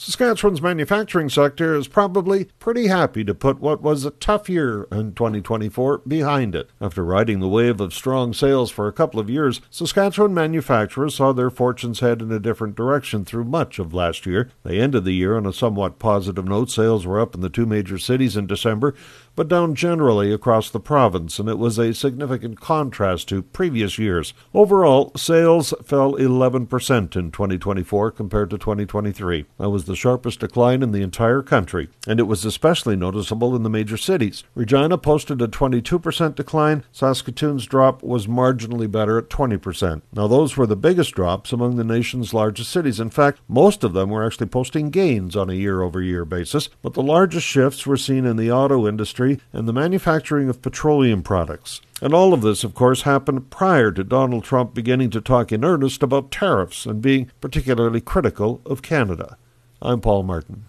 Saskatchewan's manufacturing sector is probably pretty happy to put what was a tough year in 2024 behind it. After riding the wave of strong sales for a couple of years, Saskatchewan manufacturers saw their fortunes head in a different direction through much of last year. They ended the year on a somewhat positive note. Sales were up in the two major cities in December, but down generally across the province, and it was a significant contrast to previous years. Overall, sales fell 11% in 2024 compared to 2023. That was the sharpest decline in the entire country, and it was especially noticeable in the major cities. Regina posted a 22% decline. Saskatoon's drop was marginally better at 20%. Now, those were the biggest drops among the nation's largest cities. In fact, most of them were actually posting gains on a year-over-year basis, but the largest shifts were seen in the auto industry and the manufacturing of petroleum products. And all of this, of course, happened prior to Donald Trump beginning to talk in earnest about tariffs and being particularly critical of Canada. I'm Paul Martin.